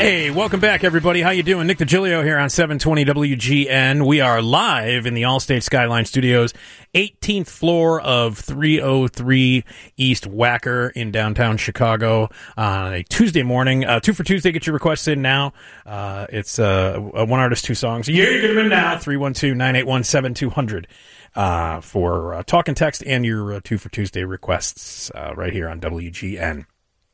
Hey, welcome back, everybody. How you doing? Nick DiGilio here on 720 WGN. We are live in the Allstate Skyline Studios, 18th floor of 303 East Wacker in downtown Chicago on a Tuesday morning. 2 for Tuesday. Get your requests in now. It's one artist, 2 songs. Yeah, you get them in now. 312-981-7200 for talk and text and your 2 for Tuesday requests right here on WGN.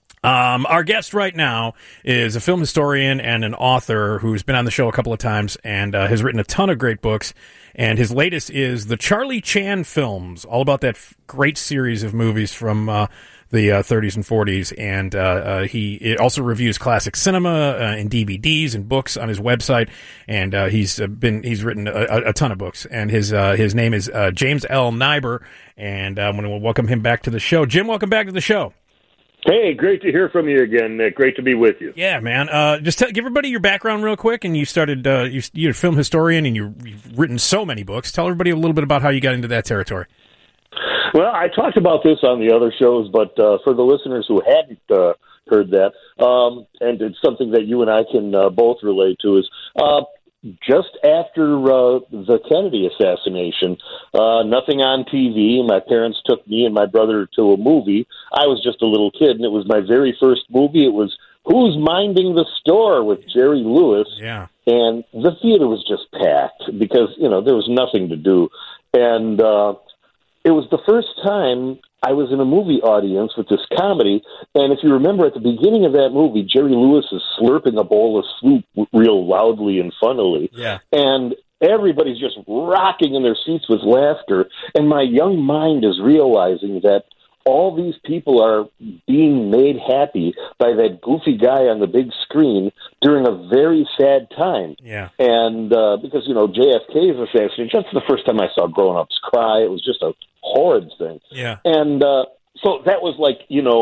Our guest right now is a film historian and an author who's been on the show a couple of times and has written a ton of great books. And his latest is the Charlie Chan films, all about that great series of movies from the 30s and 40s. And he also reviews classic cinema and DVDs and books on his website. And he's written a ton of books. And his name is James L. Neiber. And I'm going to welcome him back to the show. Jim, welcome back to the show. Hey, great to hear from you again, Nick. Great to be with you. Yeah, man. Just give everybody your background real quick. And you started, you're a film historian, and you've written so many books. Tell everybody a little bit about how you got into that territory. Well, I talked about this on the other shows, but for the listeners who hadn't heard that, and it's something that you and I can both relate to, is just after the Kennedy assassination, nothing on TV. My parents took me and my brother to a movie. I was just a little kid, and it was my very first movie. It was Who's Minding the Store with Jerry Lewis. Yeah. And the theater was just packed because, there was nothing to do. And it was the first time I was in a movie audience with this comedy, and if you remember at the beginning of that movie, Jerry Lewis is slurping a bowl of soup real loudly and funnily. Yeah. And everybody's just rocking in their seats with laughter, and my young mind is realizing that all these people are being made happy by that goofy guy on the big screen during a very sad time. Yeah. And because, JFK's assassination, that's the first time I saw grown-ups cry. It was just a horrid thing. Yeah. And so that was like,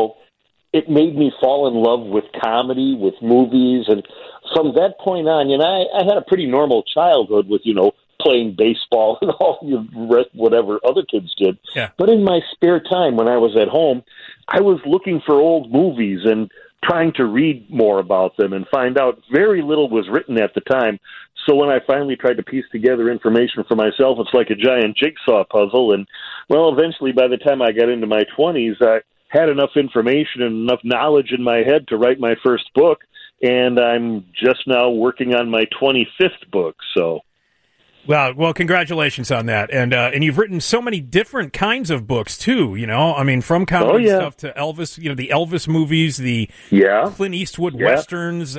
it made me fall in love with comedy, with movies. And from that point on, I had a pretty normal childhood with, playing baseball and all the rest, whatever other kids did. Yeah. But in my spare time, when I was at home, I was looking for old movies and trying to read more about them and find out very little was written at the time. So when I finally tried to piece together information for myself, it's like a giant jigsaw puzzle. And, well, eventually by the time I got into my 20s, I had enough information and enough knowledge in my head to write my first book. And I'm just now working on my 25th book, so... Well, congratulations on that, and you've written so many different kinds of books too. From comedy stuff to Elvis. The Elvis movies, the Clint Eastwood westerns.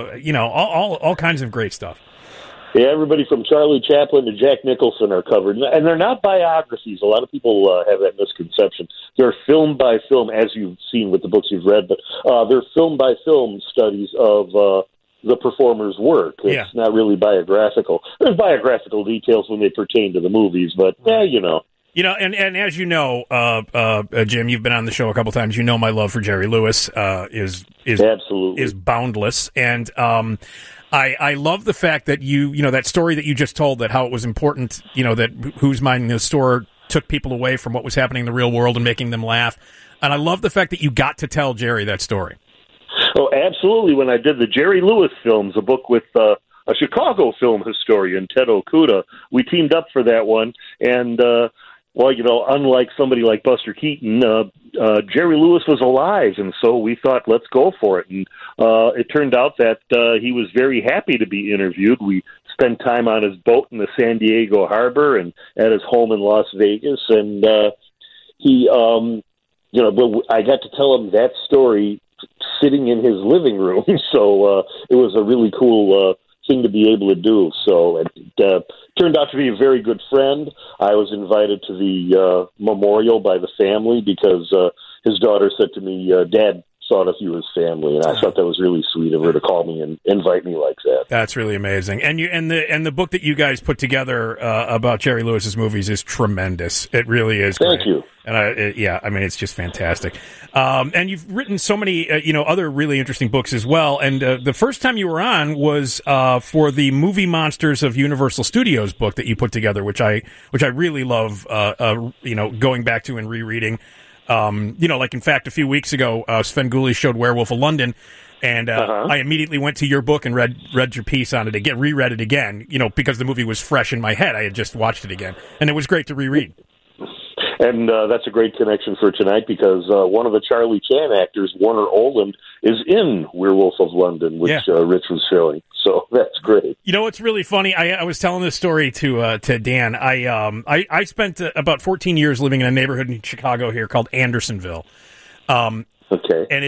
All kinds of great stuff. Yeah, everybody from Charlie Chaplin to Jack Nicholson are covered, and they're not biographies. A lot of people have that misconception. They're film by film, as you've seen with the books you've read, but they're film by film studies of. The performer's work. It's not really biographical. There's biographical details when they pertain to the movies, but, and as you know, Jim, you've been on the show a couple times. My love for Jerry Lewis is absolutely is boundless, and I love the fact that that story that you just told, that how it was important, that Who's Minding the Store took people away from what was happening in the real world and making them laugh, and I love the fact that you got to tell Jerry that story. Oh, absolutely. When I did the Jerry Lewis films, a book with a Chicago film historian, Ted Okuda, we teamed up for that one. And, unlike somebody like Buster Keaton, Jerry Lewis was alive. And so we thought, let's go for it. And it turned out that he was very happy to be interviewed. We spent time on his boat in the San Diego harbor and at his home in Las Vegas. And I got to tell him that story sitting in his living room, so it was a really cool thing to be able to do. So it turned out to be a very good friend. I was invited to the memorial by the family because his daughter said to me, Dad thought of you as family, and I thought that was really sweet of her to call me and invite me like that. That's really amazing. And the book that you guys put together about Jerry Lewis's movies is tremendous. It really is. Thank you. And it's just fantastic. And you've written so many, other really interesting books as well. And the first time you were on was for the Movie Monsters of Universal Studios book that you put together, which I really love. Going back to and rereading. Like in fact, a few weeks ago, Svengoolie showed Werewolf of London, and I immediately went to your book and read your piece on it again, reread it again, because the movie was fresh in my head. I had just watched it again, and it was great to reread. And that's a great connection for tonight because one of the Charlie Chan actors, Warner Oland, is in Werewolf of London, which Rich was showing. So that's great. It's really funny. I was telling this story to Dan. I spent about 14 years living in a neighborhood in Chicago here called Andersonville. Okay. And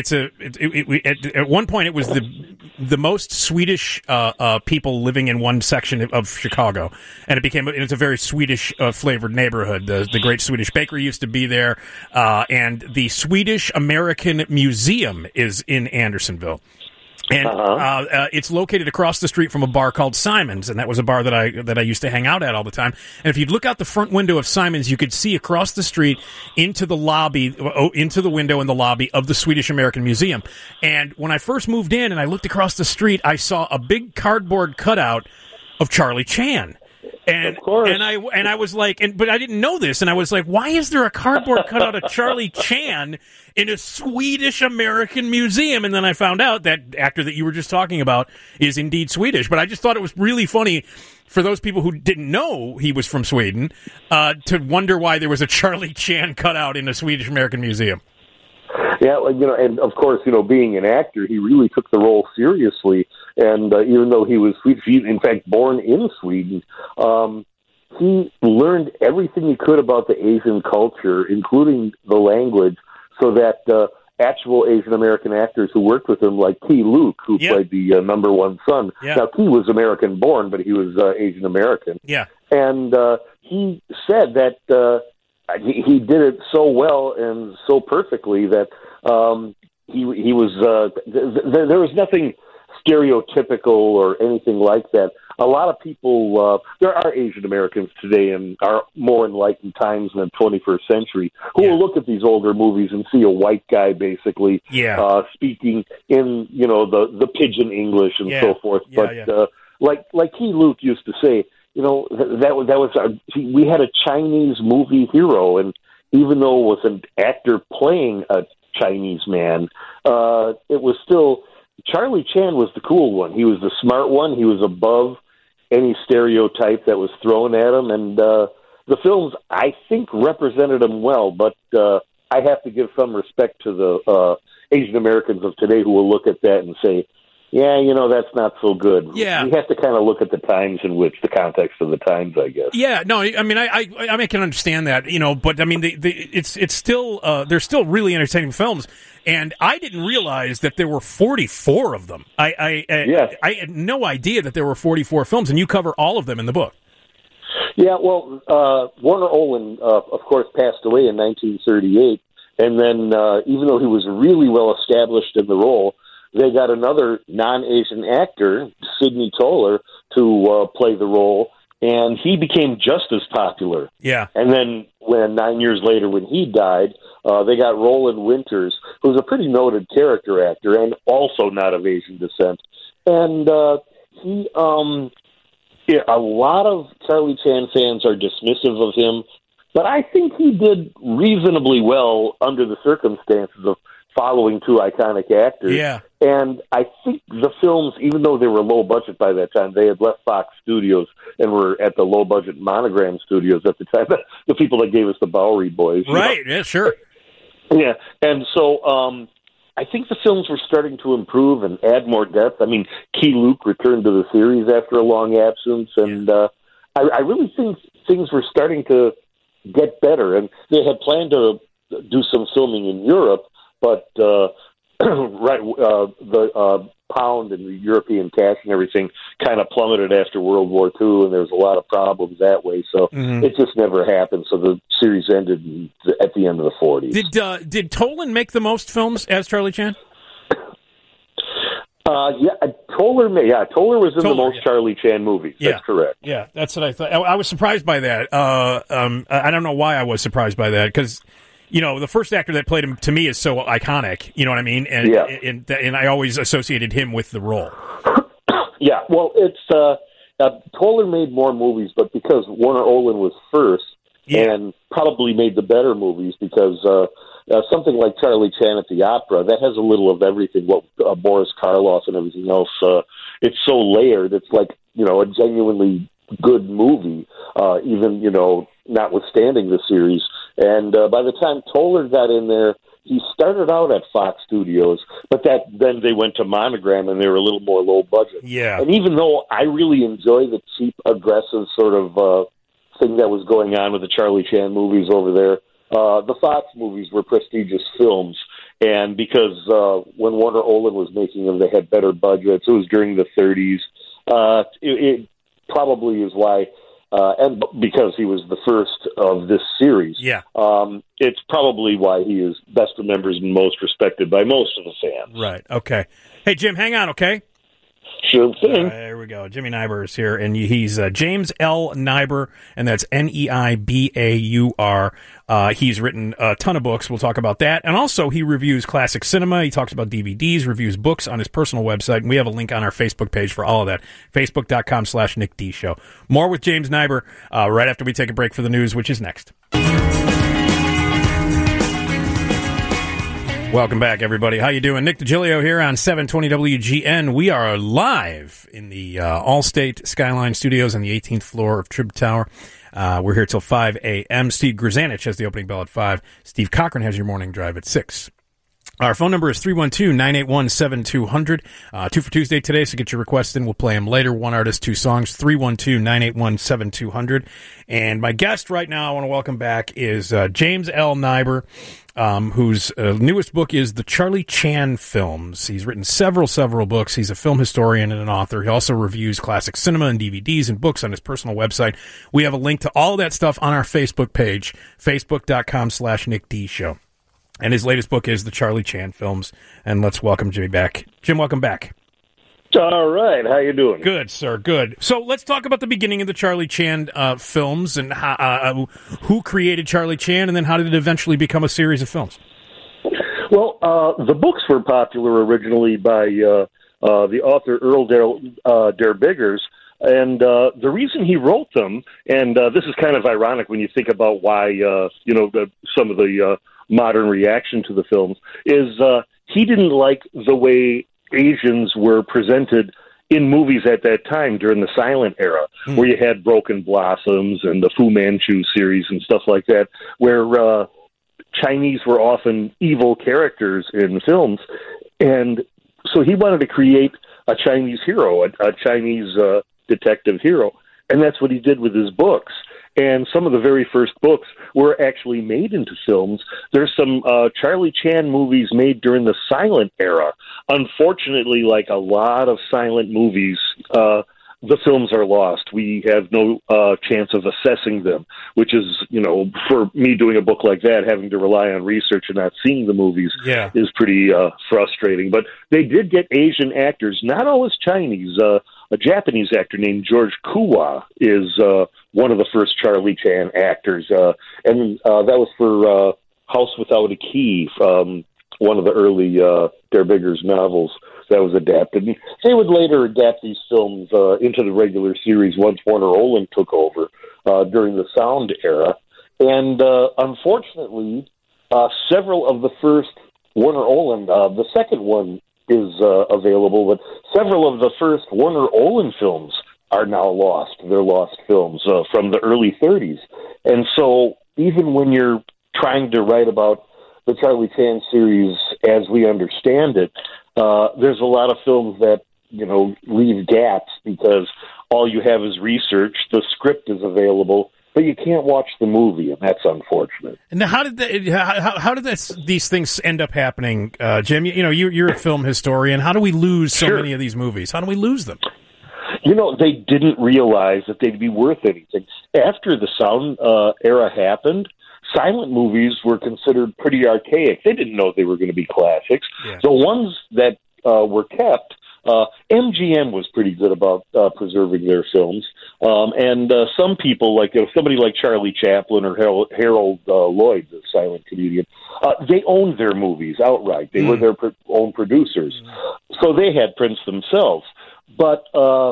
at one point it was the most Swedish people living in one section of Chicago, and it's a very Swedish flavored neighborhood. The Great Swedish Bakery used to be there, and the Swedish American Museum is in Andersonville. And it's located across the street from a bar called Simon's, and that was a bar that I used to hang out at all the time. And if you'd look out the front window of Simon's, you could see across the street into the lobby, into the window in the lobby of the Swedish American Museum. And when I first moved in and I looked across the street, I saw a big cardboard cutout of Charlie Chan. And of course. and I was like, but I didn't know this, and I was like, why is there a cardboard cutout of Charlie Chan in a Swedish American museum? And then I found out that actor that you were just talking about is indeed Swedish. But I just thought it was really funny for those people who didn't know he was from Sweden to wonder why there was a Charlie Chan cutout in a Swedish American museum. Yeah, and of course, being an actor, he really took the role seriously. And even though he was Swedish, in fact, born in Sweden, he learned everything he could about the Asian culture, including the language, so that actual Asian American actors who worked with him, like Key Luke, who played the number one son. Yeah. Now, Key was American born, but he was Asian American. Yeah. And he said that he did it so well and so perfectly that he was there was nothing stereotypical or anything like that. A lot of people, there are Asian Americans today and are more enlightened times in the 21st century who will look at these older movies and see a white guy basically speaking in, the pidgin English and so forth. Like Key Luke used to say, we had a Chinese movie hero, and even though it was an actor playing a Chinese man, it was still Charlie Chan was the cool one. He was the smart one. He was above any stereotype that was thrown at him, and the films, I think, represented him well. But I have to give some respect to the Asian Americans of today who will look at that and say, yeah, that's not so good. Yeah. We have to kind of look at the times in which, the context of the times, I guess. Yeah, no, I mean, I can understand that, but I mean, it's still, they're still really entertaining films, and I didn't realize that there were 44 of them. I had no idea that there were 44 films, and you cover all of them in the book. Yeah, well, Warner Oland, of course, passed away in 1938, and then even though he was really well established in the role, they got another non-Asian actor, Sidney Toler, to play the role, and he became just as popular. Yeah. And then 9 years later, when he died, they got Roland Winters, who's a pretty noted character actor and also not of Asian descent. And a lot of Charlie Chan fans are dismissive of him, but I think he did reasonably well under the circumstances of following two iconic actors. Yeah. And I think the films, even though they were low budget by that time, they had left Fox Studios and were at the low budget Monogram Studios at the time. The people that gave us the Bowery Boys. Right, yeah, sure. Yeah, and so I think the films were starting to improve and add more depth. I mean, Key Luke returned to the series after a long absence, and I really think things were starting to get better. And they had planned to do some filming in Europe, but the pound and the European cash and everything kind of plummeted after World War II, and there was a lot of problems that way. So it just never happened. So the series ended at the end of the 40s. Did Toland make the most films as Charlie Chan? Toler was in the most Charlie Chan movies. That's correct. Yeah, that's what I thought. I was surprised by that. I don't know why I was surprised by that, because the first actor that played him to me is so iconic. You know what I mean? And I always associated him with the role. Yeah, well, it's Toler made more movies, but because Warner Oland was first, and probably made the better movies because something like Charlie Chan at the Opera, that has a little of everything, what Boris Karloff and everything else. It's so layered. It's like, a genuinely good movie, even, notwithstanding the series. And by the time Toller got in there, he started out at Fox Studios, but then they went to Monogram, and they were a little more low budget. Yeah. And even though I really enjoy the cheap, aggressive sort of thing that was going on with the Charlie Chan movies over there, the Fox movies were prestigious films. And because when Warner Olin was making them, they had better budgets. It was during the 30s. It probably is why... and because he was the first of this series, it's probably why he is best remembered and most respected by most of the fans. Right. Okay. Hey, Jim, hang on, okay? Sure thing. There we go. Jimmy Neiber is here, and he's James L. Neiber, and that's Neibaur. He's written a ton of books. We'll talk about that. And also, he reviews classic cinema. He talks about DVDs, reviews books on his personal website, and we have a link on our Facebook page for all of that, facebook.com/Nick D Show. More with James Neiber right after we take a break for the news, which is next. Welcome back, everybody. How you doing? Nick DiGilio here on 720 WGN. We are live in the Allstate Skyline Studios on the 18th floor of Trib Tower. We're here till 5 a.m. Steve Grzanich has the opening bell at 5. Steve Cochran has your morning drive at 6. Our phone number is 312-981-7200. 2 for Tuesday today, so get your requests in. We'll play them later. One artist, 2 songs, 312-981-7200. And my guest right now I want to welcome back is James L. Neiber, whose newest book is The Charlie Chan Films. He's written several books. He's a film historian and an author. He also reviews classic cinema and DVDs and books on his personal website. We have a link to all of that stuff on our Facebook page, facebook.com/Nick D Show. And his latest book is The Charlie Chan Films. And let's welcome Jimmy back. Jim, welcome back. All right. How you doing? Good, sir. Good. So let's talk about the beginning of the Charlie Chan films and who created Charlie Chan, and then how did it eventually become a series of films? Well, the books were popular originally by the author Earl Der Biggers. And the reason he wrote them, and this is kind of ironic when you think about why, some of the modern reaction to the films, is he didn't like the way Asians were presented in movies at that time during the silent era, where you had Broken Blossoms and the Fu Manchu series and stuff like that, where Chinese were often evil characters in films. And so he wanted to create a Chinese hero, a Chinese detective hero. And that's what he did with his books. And some of the very first books were actually made into films. There's some Charlie Chan movies made during the silent era. Unfortunately, like a lot of silent movies, the films are lost. We have no chance of assessing them, which is, for me doing a book like that, having to rely on research and not seeing the movies is pretty frustrating. But they did get Asian actors, not always Chinese. A Japanese actor named George Kuwa is one of the first Charlie Chan actors, and that was for House Without a Key, one of the early Der Biggers novels that was adapted. And they would later adapt these films into the regular series once Warner Olin took over during the sound era. And unfortunately, several of the first Warner Olin, the second one is available, but several of the first Warner Olin films are now lost. They're lost films from the early 30s. And so even when you're trying to write about the Charlie Chan series as we understand it, there's a lot of films that, leave gaps because all you have is research, the script is available, but you can't watch the movie, and that's unfortunate. And how did these things end up happening, Jim? You're a film historian. How do we lose so many of these movies? How do we lose them? They didn't realize that they'd be worth anything. After the sound era happened, silent movies were considered pretty archaic. They didn't know they were going to be classics. Yeah. The ones that were kept, MGM was pretty good about preserving their films. And some people, like somebody like Charlie Chaplin or Harold Lloyd, the silent comedian, they owned their movies outright. They were their own producers. So they had prints themselves. But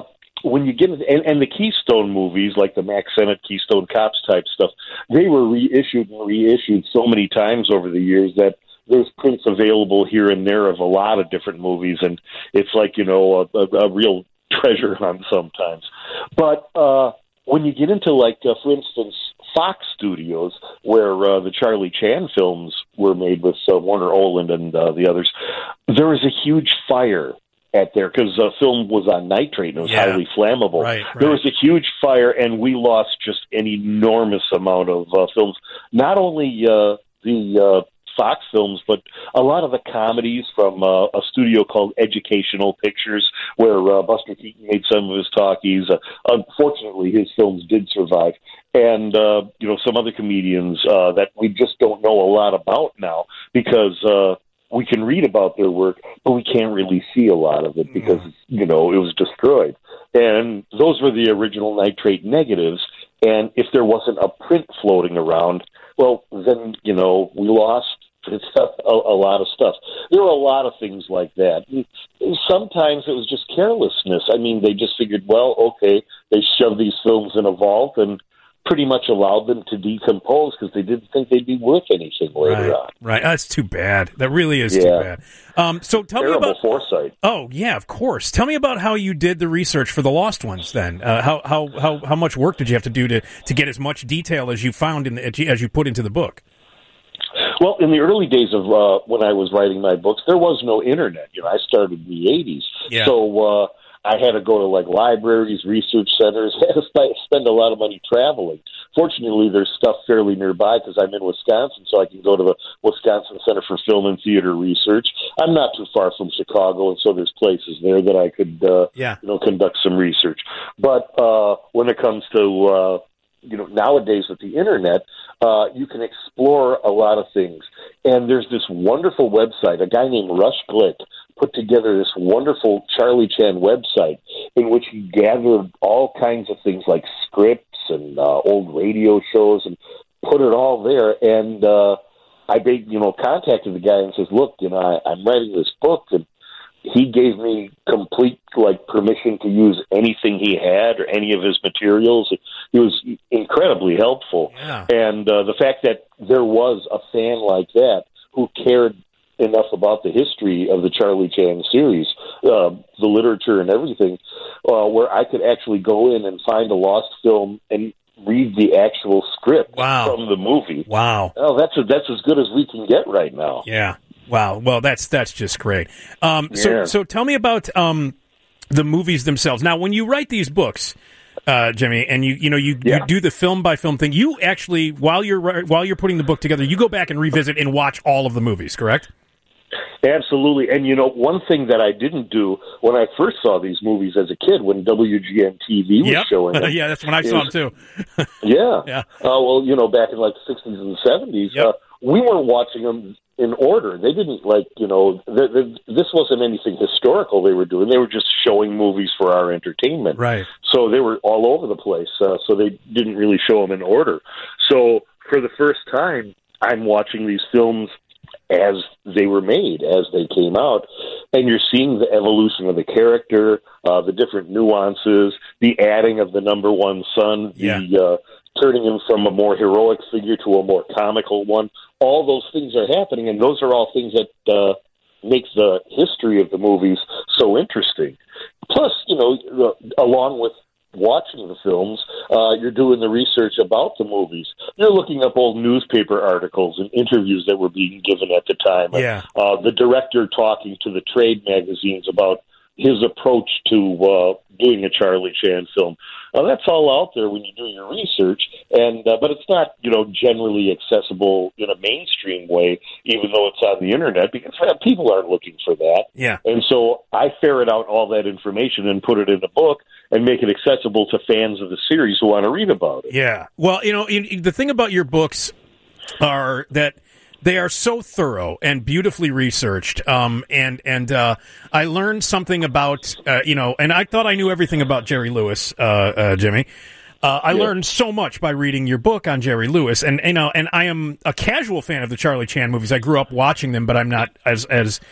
when you get it, and the Keystone movies, like the Mack Sennett Keystone Cops type stuff, they were reissued and reissued so many times over the years that there's prints available here and there of a lot of different movies, and it's like, you know, a real treasure hunt sometimes. But when you get into, like, for instance, Fox Studios, where the Charlie Chan films were made with Warner Oland and the others, there was a huge fire at there because the film was on nitrate and it was highly flammable. Right. There was a huge fire, and we lost just an enormous amount of films. Not only the Fox films, but a lot of the comedies from a studio called Educational Pictures, where Buster Keaton made some of his talkies. Unfortunately, his films did survive. And, you know, some other comedians that we just don't know a lot about now because we can read about their work, but we can't really see a lot of it because, you know, it was destroyed. And those were the original nitrate negatives. And if there wasn't a print floating around, well, then, you know, we lost a lot of stuff. There were a lot of things like that. Sometimes it was just carelessness. I mean, they just figured, well, okay, they shoved these films in a vault and pretty much allowed them to decompose because they didn't think they'd be worth anything later on. Right. That's too bad. That really is too bad. So tell Terrible me about foresight. Oh, yeah, of course. Tell me about how you did the research for the Lost Ones. Then, how much work did you have to do to get as much detail as you found as you put into the book? Well, in the early days of when I was writing my books, there was no internet. You know, I started in the 80s, so I had to go to like libraries, research centers, had to spend a lot of money traveling. Fortunately, there's stuff fairly nearby because I'm in Wisconsin, so I can go to the Wisconsin Center for Film and Theater Research. I'm not too far from Chicago, and so there's places there that I could, you know, conduct some research. But when it comes to you know, nowadays with the internet, you can explore a lot of things. And there's this wonderful website, a guy named Rush Glick put together this wonderful Charlie Chan website in which he gathered all kinds of things like scripts and old radio shows and put it all there. And I, you know, contacted the guy and says, look, you know, I'm writing this book, and he gave me complete, like, permission to use anything he had or any of his materials. He was incredibly helpful. Yeah. And the fact that there was a fan like that who cared enough about the history of the Charlie Chan series, the literature and everything, where I could actually go in and find a lost film and read the actual script from the movie. Wow. Oh, that's as good as we can get right now. Yeah. Wow. Well, that's just great. So tell me about the movies themselves. Now, when you write these books, Jimmy, and you do the film by film thing, you actually, while you're putting the book together, you go back and revisit and watch all of the movies, correct? Absolutely. And, you know, one thing that I didn't do when I first saw these movies as a kid, when WGN TV was showing them. Yeah, that's when I saw them, too. Yeah. Well, you know, back in, like, the 60s and 70s, we weren't watching them in order. They didn't, like, you know, this wasn't anything historical they were doing. They were just showing movies for our entertainment. Right. So they were all over the place. So they didn't really show them in order. So for the first time, I'm watching these films as they were made, as they came out, and you're seeing the evolution of the character, the different nuances, the adding of the number one son, the turning him from a more heroic figure to a more comical one. All those things are happening, and those are all things that make the history of the movies so interesting. Plus, you know, along with watching the films, you're doing the research about the movies. You're looking up old newspaper articles and interviews that were being given at the time. Yeah. The director talking to the trade magazines about his approach to doing a Charlie Chan film. That's all out there when you do your research, and but it's not, you know, generally accessible in a mainstream way, even though it's on the internet, because people aren't looking for that. Yeah. And so I ferret out all that information and put it in a book and make it accessible to fans of the series who want to read about it. Yeah. Well, you know, the thing about your books are that they are so thorough and beautifully researched. And I learned something about, you know, and I thought I knew everything about Jerry Lewis, Jimmy. I learned so much by reading your book on Jerry Lewis, and and I am a casual fan of the Charlie Chan movies. I grew up watching them, but I'm not as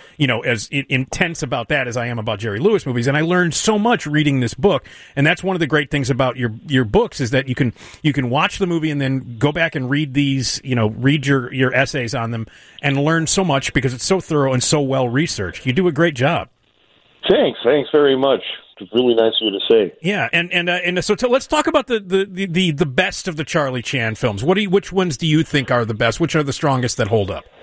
intense about that as I am about Jerry Lewis movies. And I learned so much reading this book, and that's one of the great things about your books is that you can watch the movie and then go back and read these, read your essays on them and learn so much because it's so thorough and so well researched. You do a great job. Thanks very much. It's really nice of you to say. Yeah, and so let's talk about the best of the Charlie Chan films. Which ones do you think are the best? Which are the strongest that hold up?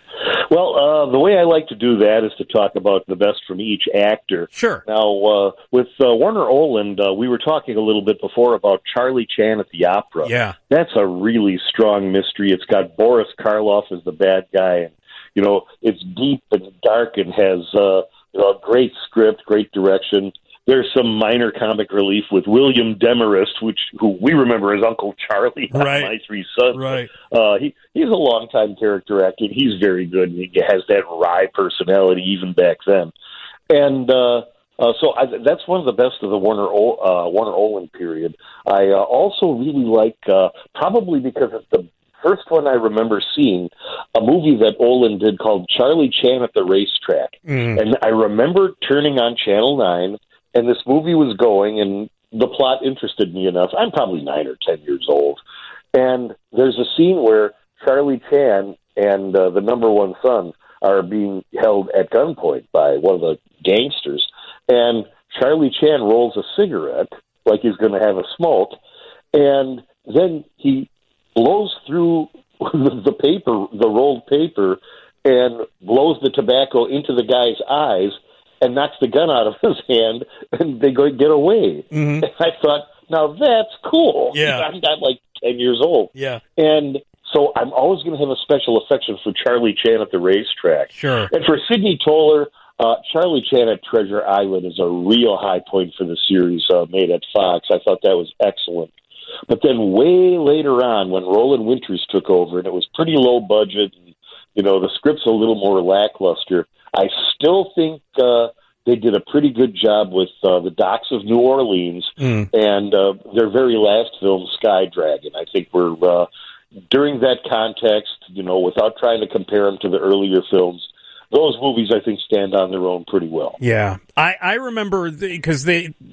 Well, the way I like to do that is to talk about the best from each actor. Sure. Now, with Warner Oland, we were talking a little bit before about Charlie Chan at the Opera. Yeah. That's a really strong mystery. It's got Boris Karloff as the bad guy. And, it's deep and dark and has a great script, great direction. There's some minor comic relief with William Demarest, who we remember as Uncle Charlie on right. My Three Sons. Right. He's a longtime character actor. He's very good. And he has that wry personality even back then. And that's one of the best of the Warner Oland period. I also really like, probably because it's the first one I remember seeing, a movie that Oland did called Charlie Chan at the Racetrack. And I remember turning on Channel 9, and this movie was going, and the plot interested me enough. I'm probably 9 or 10 years old. And there's a scene where Charlie Chan and the number one son are being held at gunpoint by one of the gangsters. And Charlie Chan rolls a cigarette like he's going to have a smoke, and then he blows through the paper, the rolled paper, and blows the tobacco into the guy's eyes and knocks the gun out of his hand, and they get away. And I thought, now that's cool. Yeah. I'm like 10 years old. Yeah. And so I'm always going to have a special affection for Charlie Chan at the Racetrack. Sure. And for Sidney Toler, Charlie Chan at Treasure Island is a real high point for the series made at Fox. I thought that was excellent. But then way later on, when Roland Winters took over, and it was pretty low budget, and, the script's a little more lackluster, I still think they did a pretty good job with the Docks of New Orleans and their very last film, Sky Dragon. I think we're, during that context, without trying to compare them to the earlier films, those movies, I think, stand on their own pretty well. Yeah. I remember, because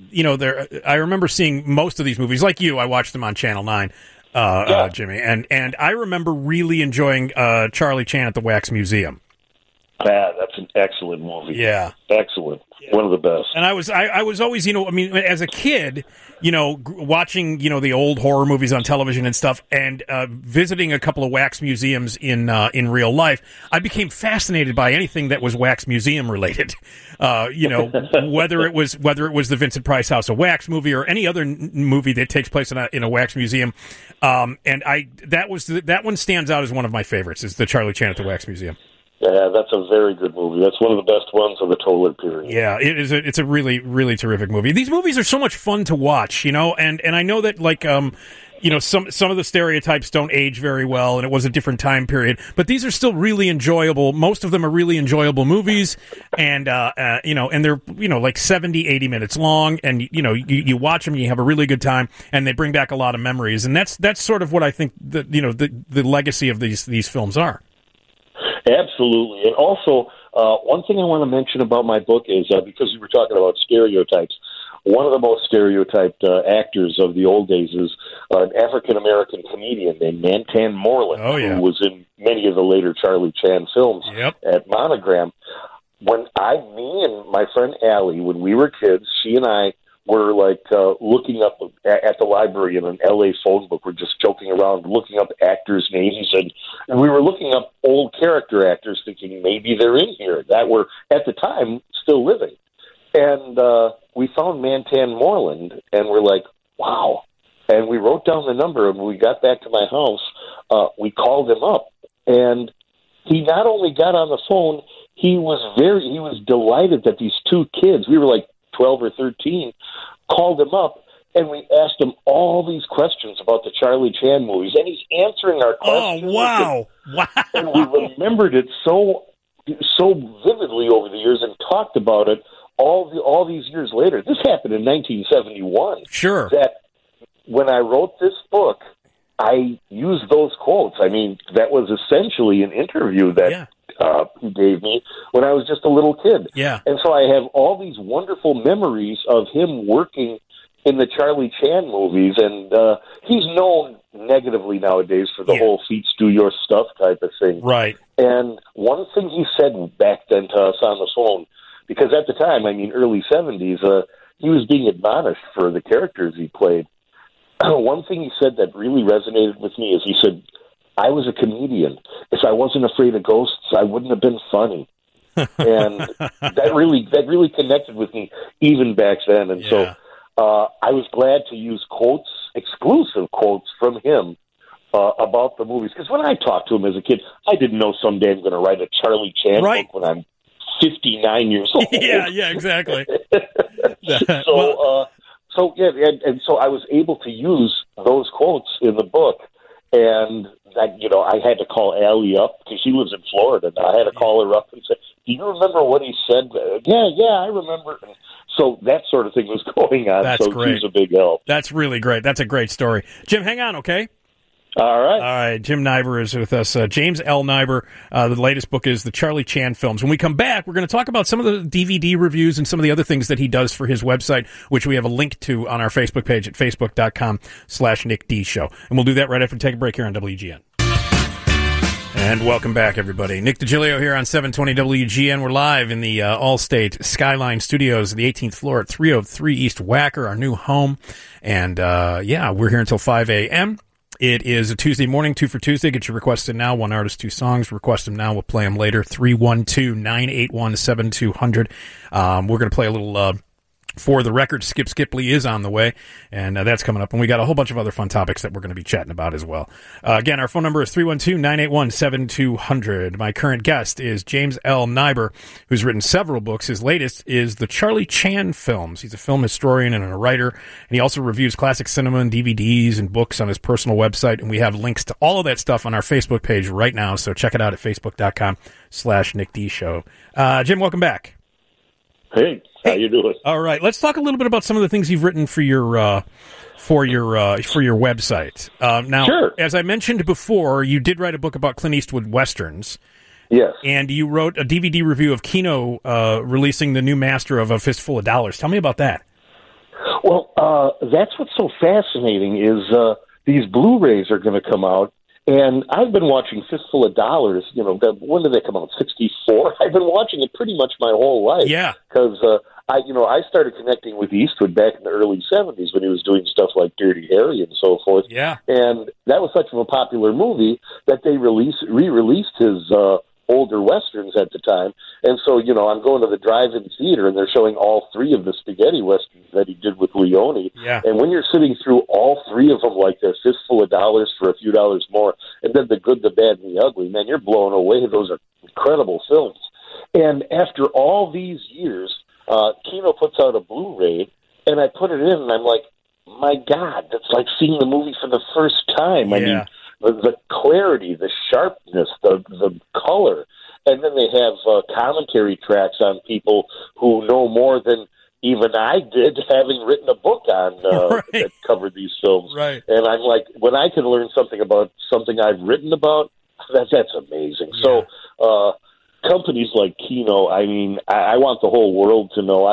I remember seeing most of these movies. Like you, I watched them on Channel 9, Jimmy. And I remember really enjoying Charlie Chan at the Wax Museum. That's an excellent movie. Yeah. Excellent. Yeah. One of the best. And I was always, as a kid, watching, the old horror movies on television and stuff, and visiting a couple of wax museums in real life, I became fascinated by anything that was wax museum related. Whether it was the Vincent Price House of Wax movie or any other movie that takes place in a wax museum. That one stands out as one of my favorites, is the Charlie Chan at the Wax Museum. Yeah, that's a very good movie. That's one of the best ones of the Toler period. Yeah, it is. It's a really, really terrific movie. These movies are so much fun to watch, and I know that some of the stereotypes don't age very well, and it was a different time period. But these are still really enjoyable. Most of them are really enjoyable movies, and they're like 70, 80 minutes long, and you watch them, and you have a really good time, and they bring back a lot of memories, and that's sort of what I think the legacy of these films are. Absolutely. And also, one thing I want to mention about my book is, because we were talking about stereotypes, one of the most stereotyped actors of the old days is an African-American comedian named Mantan Moreland, who was in many of the later Charlie Chan films at Monogram. Me and my friend Allie, when we were kids, she and I were looking up at the library in an LA phone book. We're just joking around, looking up actors' names, and we were looking up old character actors, thinking maybe they're in here that were at the time still living. And we found Mantan Moreland, and we're like, wow. And we wrote down the number, and when we got back to my house, we called him up, and he not only got on the phone, he was delighted that these two kids, we were like 12 or 13, called him up, and we asked him all these questions about the Charlie Chan movies, and he's answering our questions. Oh, wow. Wow. And we remembered it so vividly over the years and talked about it all these years later. This happened in 1971. Sure. That when I wrote this book, I used those quotes. I mean, that was essentially an interview that he gave me when I was just a little kid. Yeah. And so I have all these wonderful memories of him working in the Charlie Chan movies, and he's known negatively nowadays for the whole feats do your stuff type of thing. Right. And one thing he said back then to us on the phone, because at the time, I mean, early 70s, he was being admonished for the characters he played. One thing he said that really resonated with me is he said, I was a comedian. If I wasn't afraid of ghosts, I wouldn't have been funny. And that really connected with me even back then. And so I was glad to use quotes, exclusive quotes from him about the movies. Because when I talked to him as a kid, I didn't know someday I'm going to write a Charlie Chan book when I'm 59 years old. Yeah, exactly. So I was able to use those quotes in the book, and that, I had to call Allie up because she lives in Florida. And I had to call her up and say, "Do you remember what he said?" Yeah, I remember. And so that sort of thing was going on. That's great. She was a big help. That's really great. That's a great story. Jim, hang on, okay? All right. All right. Jim Nyber is with us. James L. Nyber. The latest book is The Charlie Chan Films. When we come back, we're going to talk about some of the DVD reviews and some of the other things that he does for his website, which we have a link to on our Facebook page at facebook.com/Nick D Show. And we'll do that right after we take a break here on WGN. And welcome back, everybody. Nick DiGilio here on 720 WGN. We're live in the Allstate Skyline Studios, the 18th floor at 303 East Wacker, our new home. And, we're here until 5 a.m. It is a Tuesday morning, 2 for Tuesday. Get your requests in now. One artist, two songs. Request them now. We'll play them later. 312-981-7200. We're going to play a little For the Record. Skip Skipley is on the way, and that's coming up. And we got a whole bunch of other fun topics that we're going to be chatting about as well. Again, our phone number is 312-981-7200. My current guest is James L. Nyber, who's written several books. His latest is The Charlie Chan Films. He's a film historian and a writer, and he also reviews classic cinema and DVDs and books on his personal website. And we have links to all of that stuff on our Facebook page right now, so check it out at facebook.com/Nick D Show. Jim, welcome back. Hey, how you doing? All right, let's talk a little bit about some of the things you've written for your website. Now, sure. As I mentioned before, you did write a book about Clint Eastwood westerns. Yes. And you wrote a DVD review of Kino releasing the new master of A Fistful of Dollars. Tell me about that. Well, that's what's so fascinating is these Blu-rays are going to come out. And I've been watching Fistful of Dollars, when did they come out? 64? I've been watching it pretty much my whole life. Yeah. Because, I started connecting with Eastwood back in the early 70s when he was doing stuff like Dirty Harry and so forth. Yeah. And that was such a popular movie that they re-released his older westerns at the time. And so, I'm going to the drive-in theater and they're showing all three of the spaghetti westerns that he did with Leone. Yeah. And when you're sitting through all three of them like this, Fistful of Dollars for a few dollars more, and then The Good, the Bad, and the Ugly, man, you're blown away. Those are incredible films. And after all these years, Kino puts out a Blu-ray, and I put it in, and I'm like, my God, that's like seeing the movie for the first time. I mean, the clarity, the sharpness, the color. And then they have commentary tracks on people who know more than even I did, having written a book on that covered these films. Right. And I'm like, when I can learn something about something I've written about, that's amazing. Yeah. So companies like Kino, I mean, I want the whole world to know.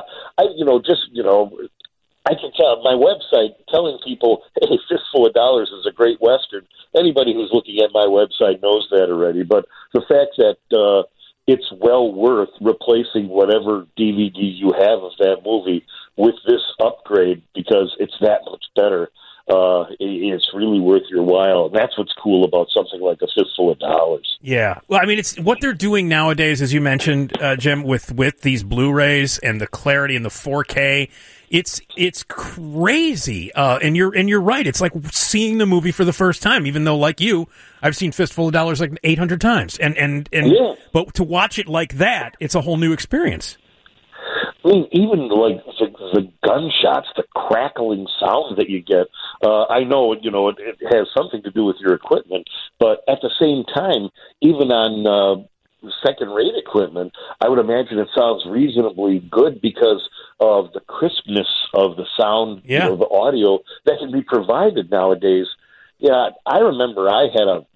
I can tell my website telling people, hey, Fistful of Dollars is a great Western. Anybody who's looking at my website knows that already. But the fact that it's well worth replacing whatever DVD you have of that movie with this upgrade because it's that much better. It's really worth your while. And that's what's cool about something like A Fistful of Dollars. Yeah. Well, I mean, it's what they're doing nowadays, as you mentioned, Jim, with these Blu-rays and the clarity and the 4K. It's crazy. And you're right. It's like seeing the movie for the first time, even though, like you, I've seen Fistful of Dollars like 800 times. But to watch it like that, it's a whole new experience. I mean, even like the gunshots, the crackling sound that you get. I know, it has something to do with your equipment, but at the same time, even on second-rate equipment, I would imagine it sounds reasonably good because of the crispness of the sound, Yeah. the audio that can be provided nowadays. Yeah, I remember I had a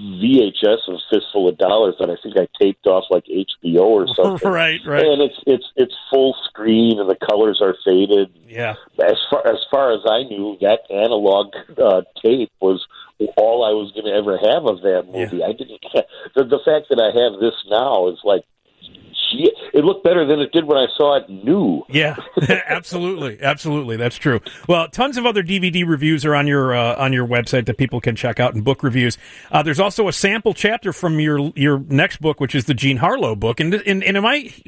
VHS of Fistful of Dollars that I think I taped off like HBO or something. Right. And it's full screen and the colors are faded. Yeah. As far as I knew, that analog tape was all I was going to ever have of that movie. Yeah. I didn't. The fact that I have this now is like, it looked better than it did when I saw it new. Yeah, absolutely. That's true. Well, tons of other DVD reviews are on your website that people can check out, and book reviews. There's also a sample chapter from your next book, which is the Jean Harlow book. And am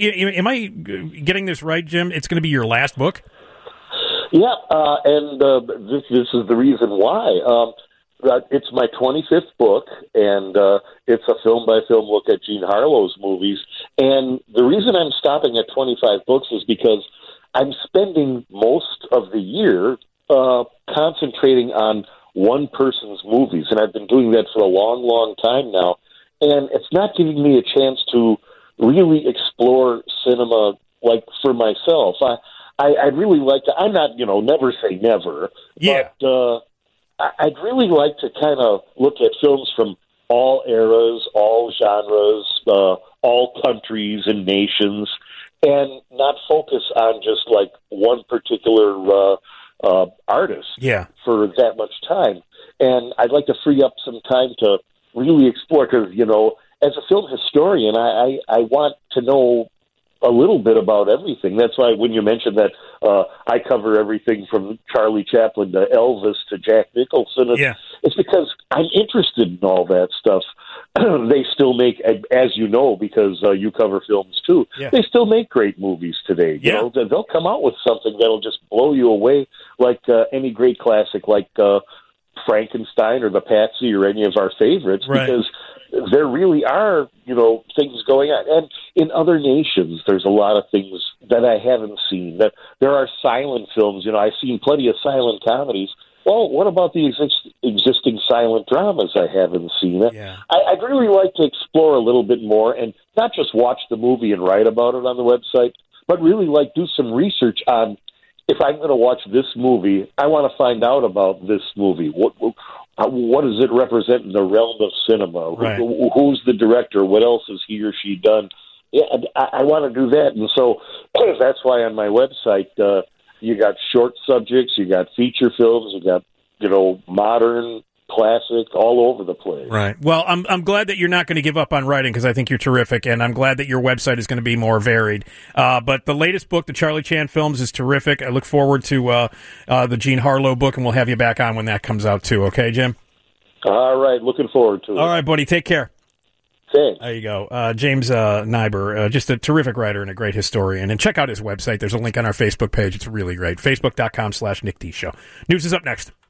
I getting this right, Jim? It's going to be your last book? Yeah, and this is the reason why. It's my 25th book, and it's a film-by-film look at Jean Harlow's movies. And the reason I'm stopping at 25 books is because I'm spending most of the year concentrating on one person's movies, and I've been doing that for a long, long time now. And it's not giving me a chance to really explore cinema like for myself. I'd really like to. I'm not, never say never. Yeah. But I'd really like to kind of look at films from all eras, all genres, all countries and nations, and not focus on just like one particular artist for that much time. And I'd like to free up some time to really explore, because, as a film historian, I want to know a little bit about everything. That's why when you mentioned that I cover everything from Charlie Chaplin to Elvis to Jack Nicholson, it's because I'm interested in all that stuff. They still make, as you know, because you cover films too, they still make great movies today. They'll come out with something that'll just blow you away, like any great classic, like Frankenstein or The Patsy or any of our favorites, because there really are, things going on. And in other nations, there's a lot of things that I haven't seen. That there are silent films. I've seen plenty of silent comedies. Well, what about the existing silent dramas I haven't seen? I'd really like to explore a little bit more and not just watch the movie and write about it on the website, but really do some research on, if I'm going to watch this movie, I want to find out about this movie. What does it represent in the realm of cinema? Right. Who's the director? What else has he or she done? Yeah, I want to do that. And so that's why on my website, you got short subjects, you got feature films, you got, modern, classic, all over the place. Right. Well, I'm glad that you're not going to give up on writing, because I think you're terrific, and I'm glad that your website is going to be more varied. But the latest book, the Charlie Chan Films, is terrific. I look forward to the Jean Harlow book, and we'll have you back on when that comes out too. Okay, Jim? All right. Looking forward to it. All right, buddy. Take care. Thanks. There you go. James Nyber, just a terrific writer and a great historian. And check out his website. There's a link on our Facebook page. It's really great. Facebook.com/Nick D Show. News is up next.